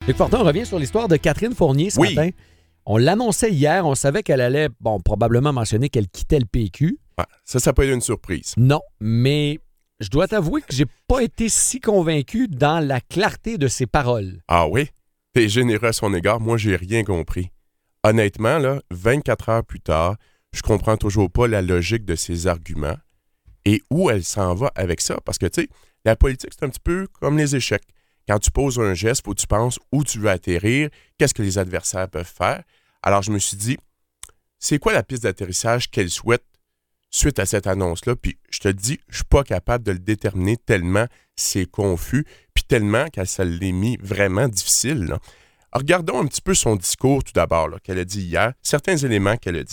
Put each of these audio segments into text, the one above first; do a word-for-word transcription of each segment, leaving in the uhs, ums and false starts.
Luc Fortin, on revient sur l'histoire de Catherine Fournier ce oui. matin. On l'annonçait hier, on savait qu'elle allait, bon, probablement mentionner qu'elle quittait le P Q. Ouais, ça, ça peut être une surprise. Non, mais je dois t'avouer que j'ai pas été si convaincu dans la clarté de ses paroles. Ah oui? T'es généreux à son égard, moi, j'ai rien compris. Honnêtement, là, vingt-quatre heures plus tard, je comprends toujours pas la logique de ses arguments et où elle s'en va avec ça. Parce que, tu sais, la politique, c'est un petit peu comme les échecs. Quand tu poses un geste, il faut que tu penses où tu veux atterrir, qu'est-ce que les adversaires peuvent faire. Alors, je me suis dit, c'est quoi la piste d'atterrissage qu'elle souhaite suite à cette annonce-là? Puis, je te le dis, je suis pas capable de le déterminer tellement c'est confus, puis tellement qu'elle se l'est mis vraiment difficile. Là. Alors, regardons un petit peu son discours tout d'abord, là, qu'elle a dit hier, certains éléments qu'elle a dit.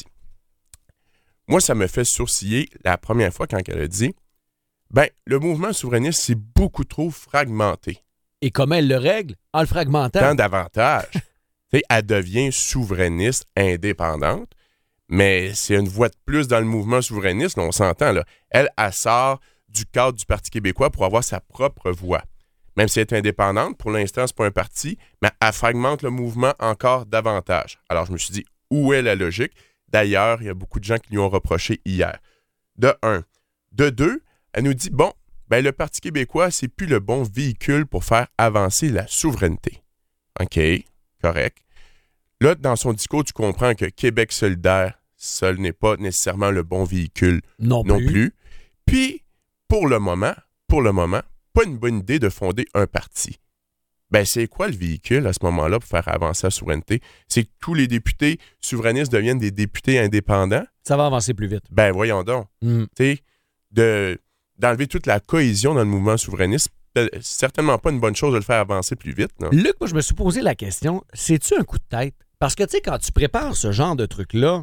Moi, ça me fait sourciller la première fois quand elle a dit, ben, le mouvement souverainiste, c'est beaucoup trop fragmenté. Et comment elle le règle? En le fragmentant. Tant davantage. Elle devient souverainiste indépendante, mais c'est une voix de plus dans le mouvement souverainiste, là, on s'entend. Là. Elle, elle sort du cadre du Parti québécois pour avoir sa propre voix. Même si elle est indépendante, pour l'instant, c'est pas un parti, mais elle fragmente le mouvement encore davantage. Alors, je me suis dit, où est la logique? D'ailleurs, il y a beaucoup de gens qui lui ont reproché hier. De un. De deux, elle nous dit, bon, ben le Parti québécois, c'est plus le bon véhicule pour faire avancer la souveraineté. OK, correct. Là, dans son discours, tu comprends que Québec solidaire, seul n'est pas nécessairement le bon véhicule non, non plus. plus. Puis, pour le moment, pour le moment, pas une bonne idée de fonder un parti. Ben, c'est quoi le véhicule à ce moment-là pour faire avancer la souveraineté? C'est que tous les députés souverainistes deviennent des députés indépendants? Ça va avancer plus vite. Ben, voyons donc. Mm. Tu sais, de... d'enlever toute la cohésion dans le mouvement souverainiste, c'est certainement pas une bonne chose de le faire avancer plus vite. Non? Luc, moi, je me suis posé la question, c'est-tu un coup de tête? Parce que, tu sais, quand tu prépares ce genre de truc-là,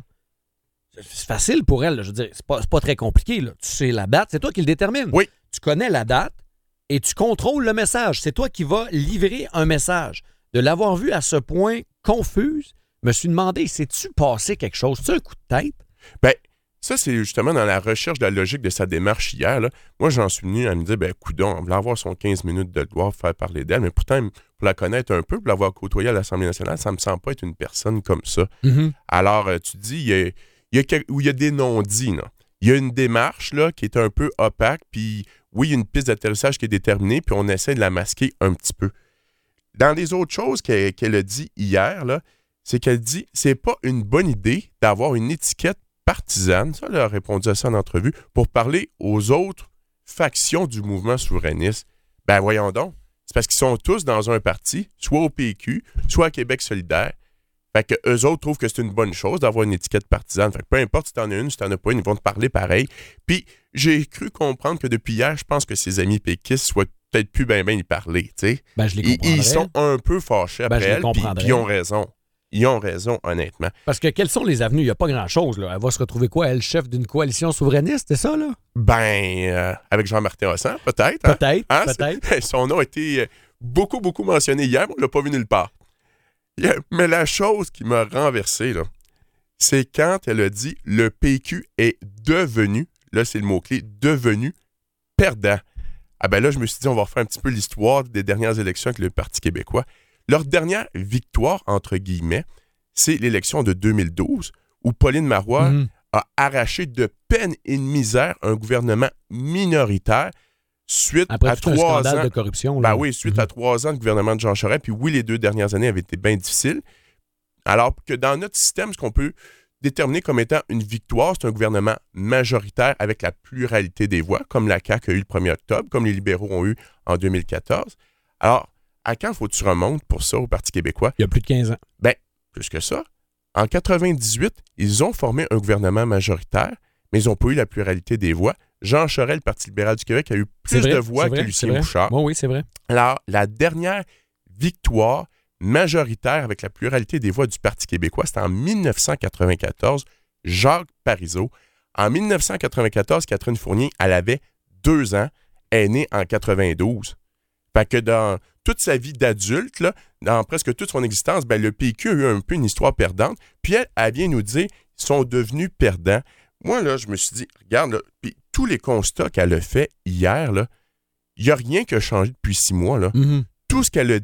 c'est facile pour elle. Là, je veux dire, c'est pas, c'est pas très compliqué. Là. Tu sais la date, c'est toi qui le détermine. Oui. Tu connais la date et tu contrôles le message. C'est toi qui vas livrer un message. De l'avoir vu à ce point confuse, je me suis demandé, sais-tu passé quelque chose? C'est un coup de tête? Ben, ça, c'est justement dans la recherche de la logique de sa démarche hier. Là. Moi, j'en suis venu à me dire, ben, coudonc, on voulait avoir son quinze minutes de gloire pour faire parler d'elle, mais pourtant, pour la connaître un peu, pour l'avoir côtoyée à l'Assemblée nationale, ça me semble pas être une personne comme ça. Mm-hmm. Alors, euh, tu dis, il y a, il y a, quel... il y a des non-dits, là. Il y a une démarche là, qui est un peu opaque, puis oui, il y a une piste d'atterrissage qui est déterminée, puis on essaie de la masquer un petit peu. Dans les autres choses qu'elle, qu'elle a dit hier, là, c'est qu'elle dit, c'est pas une bonne idée d'avoir une étiquette partisane, ça, elle a répondu à ça en entrevue, pour parler aux autres factions du mouvement souverainiste. Ben voyons donc, c'est parce qu'ils sont tous dans un parti, soit au P Q, soit à Québec solidaire. Fait que eux autres trouvent que c'est une bonne chose d'avoir une étiquette partisane. Fait que peu importe si t'en as une, si t'en as pas une, ils vont te parler pareil. Puis j'ai cru comprendre que depuis hier, je pense que ses amis péquistes soient peut-être plus bien ben y parler, tu sais. Ben je les Ils, comprendrais. ils sont un peu fâchés Ben, après je les elle, puis comprendrais. ils ont raison. Ils ont raison, honnêtement. Parce que quelles sont les avenues? Il n'y a pas grand-chose. Là. Elle va se retrouver quoi? Elle, chef d'une coalition souverainiste, c'est ça, là? Ben, euh, avec Jean-Martin Hossan, peut-être. Hein? Peut-être, Hein? peut-être. C'est- Son nom a été euh, beaucoup, beaucoup mentionné hier, mais on ne l'a pas vu nulle part. Yeah, mais la chose qui m'a renversé, là, c'est quand elle a dit « le P Q est devenu », là, c'est le mot-clé, « devenu perdant ». Ah ben là, je me suis dit, on va refaire un petit peu l'histoire des dernières élections avec le Parti québécois. Leur dernière victoire, entre guillemets, c'est l'élection de deux mille douze, où Pauline Marois Mm-hmm. a arraché de peine et de misère un gouvernement minoritaire suite Après à tout un trois scandale ans. de corruption. Là. Ben oui, suite Mm-hmm. à trois ans de gouvernement de Jean Charest. Puis oui, les deux dernières années avaient été bien difficiles. Alors que dans notre système, ce qu'on peut déterminer comme étant une victoire, c'est un gouvernement majoritaire avec la pluralité des voix, comme la C A Q a eu le premier octobre, comme les libéraux ont eu en deux mille quatorze. Alors, à quand faut que tu remontes pour ça au Parti québécois? Il y a plus de quinze ans. Ben, plus que ça. En quatre-vingt-dix-huit, ils ont formé un gouvernement majoritaire, mais ils n'ont pas eu la pluralité des voix. Jean Charest, le Parti libéral du Québec, a eu C'est plus vrai, de voix c'est que vrai, Lucien c'est vrai. Bouchard. Bon, oui, c'est vrai. Alors, la dernière victoire majoritaire avec la pluralité des voix du Parti québécois, c'était en dix-neuf cent quatre-vingt-quatorze, Jacques Parizeau. En dix-neuf cent quatre-vingt-quatorze, Catherine Fournier, elle avait deux ans, elle est née en quatre-vingt-douze. Fait que dans toute sa vie d'adulte, là, dans presque toute son existence, ben, le P Q a eu un peu une histoire perdante. Puis elle, elle vient nous dire qu'ils sont devenus perdants. Moi, là, je me suis dit, regarde, là, puis tous les constats qu'elle a fait hier, là, il n'y a rien qui a changé depuis six mois. Là. Mm-hmm. Tout ce qu'elle a dit,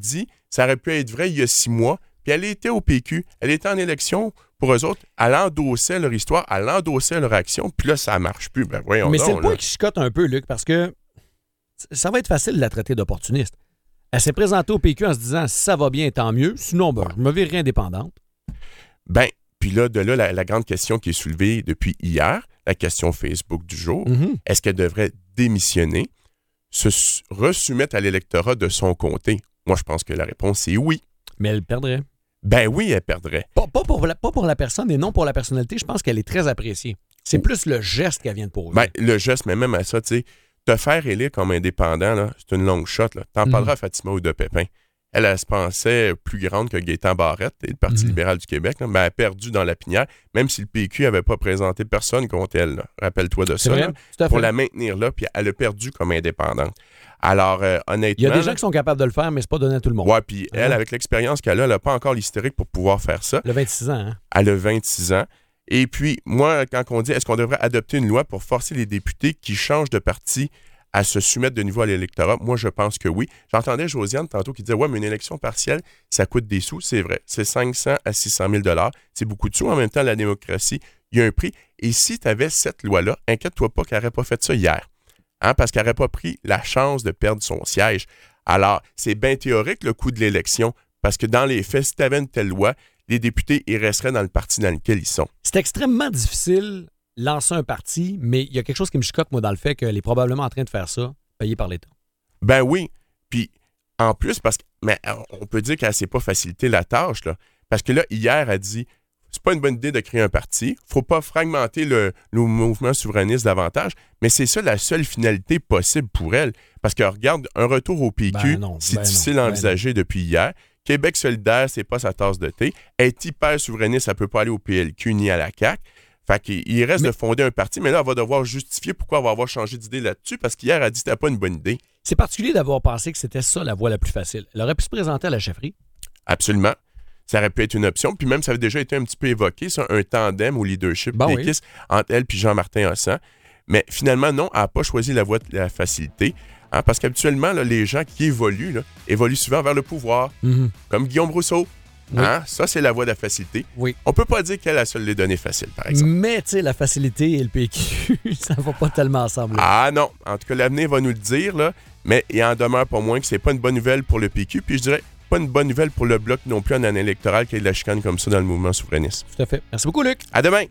ça aurait pu être vrai il y a six mois, puis elle était au P Q, elle était en élection pour eux autres, elle endossait leur histoire, elle endossait leur action, puis là, ça marche plus. Ben voyons Mais donc, c'est le point là. qui chicote un peu, Luc, parce que ça va être facile de la traiter d'opportuniste. Elle s'est présentée au P Q en se disant « ça va bien, tant mieux, sinon, ben, je me virerai indépendante ». Ben, puis là, de là, la, la grande question qui est soulevée depuis hier, la question Facebook du jour, Mm-hmm. est-ce qu'elle devrait démissionner, se s- resoumettre à l'électorat de son comté? Moi, je pense que la réponse est oui. Mais elle perdrait. Ben oui, elle perdrait. Pas, pas pour la, pas pour la personne et non pour la personnalité. Je pense qu'elle est très appréciée. C'est plus le geste qu'elle vient de poser. Ben, le geste, mais même à ça, tu sais, te faire élire comme indépendant, là, c'est une longue shot. Là. T'en Mhm. parleras à Fatima ou de Pépin. Elle, elle se pensait plus grande que Gaétan Barrette et le Parti Mhm. libéral du Québec, là, mais elle a perdu dans la pinière, même si le P Q n'avait pas présenté personne contre elle. Là. Rappelle-toi de c'est ça. vrai, là, tout à fait. pour la maintenir là, puis elle a perdu comme indépendante. Alors, euh, honnêtement... Il y a des gens là, qui sont capables de le faire, mais c'est pas donné à tout le monde. ouais, puis elle, Hein? avec l'expérience qu'elle a, elle n'a pas encore l'hystérique pour pouvoir faire ça. Le vingt-six ans, hein? Elle a vingt-six ans. Et puis, moi, quand on dit est-ce qu'on devrait adopter une loi pour forcer les députés qui changent de parti à se soumettre de nouveau à l'électorat, moi, je pense que oui. J'entendais Josiane tantôt qui disait « Ouais, mais une élection partielle, ça coûte des sous. » C'est vrai. C'est cinq cents à six cent mille dollars. C'est beaucoup de sous. En même temps, la démocratie, il y a un prix. Et si tu avais cette loi-là, inquiète-toi pas qu'elle n'aurait pas fait ça hier. Hein, parce qu'elle n'aurait pas pris la chance de perdre son siège. Alors, c'est bien théorique le coût de l'élection, parce que dans les faits, si tu avais une telle loi, les députés, ils resteraient dans le parti dans lequel ils sont. C'est extrêmement difficile lancer un parti, mais il y a quelque chose qui me chicote, moi, dans le fait qu'elle est probablement en train de faire ça, payé par l'État. Ben oui. Puis, en plus, parce que, mais on peut dire qu'elle ne s'est pas facilité la tâche, là. Parce que là, hier, elle dit c'est pas une bonne idée de créer un parti. Faut pas fragmenter le, le mouvement souverainiste davantage, mais c'est ça la seule finalité possible pour elle. Parce que regarde, un retour au P Q, Ben non, c'est ben difficile non, à ben envisager depuis hier. Québec solidaire, c'est pas sa tasse de thé. Elle est hyper souverainiste, elle peut pas aller au P L Q ni à la C A Q. Fait qu'il il reste Mais- de fonder un parti, mais là, elle va devoir justifier pourquoi elle va avoir changé d'idée là-dessus, parce qu'hier, elle a dit que c'était pas une bonne idée. C'est particulier d'avoir pensé que c'était ça la voie la plus facile. Elle aurait pu se présenter à la chefferie. Absolument. Ça aurait pu être une option. Puis même, ça avait déjà été un petit peu évoqué, ça, un tandem au leadership Ben oui. péquiste entre elle et Jean-Martin Hossan. Mais finalement, non, elle n'a pas choisi la voie de la facilité. Hein, parce qu'habituellement, là, les gens qui évoluent, là, évoluent souvent vers le pouvoir, Mhm. comme Guillaume Rousseau. Oui. Hein, ça, c'est la voie de la facilité. Oui. On peut pas dire qu'elle a seule les données faciles, par exemple. Mais, tu sais, la facilité et le P Q, ça va pas tellement ensemble. Ah non, en tout cas, l'avenir va nous le dire, là, mais il en demeure pas moins que c'est pas une bonne nouvelle pour le P Q, puis je dirais pas une bonne nouvelle pour le Bloc non plus en année électorale qu'il y ait de la chicane comme ça dans le mouvement souverainiste. Tout à fait. Merci beaucoup, Luc. À demain!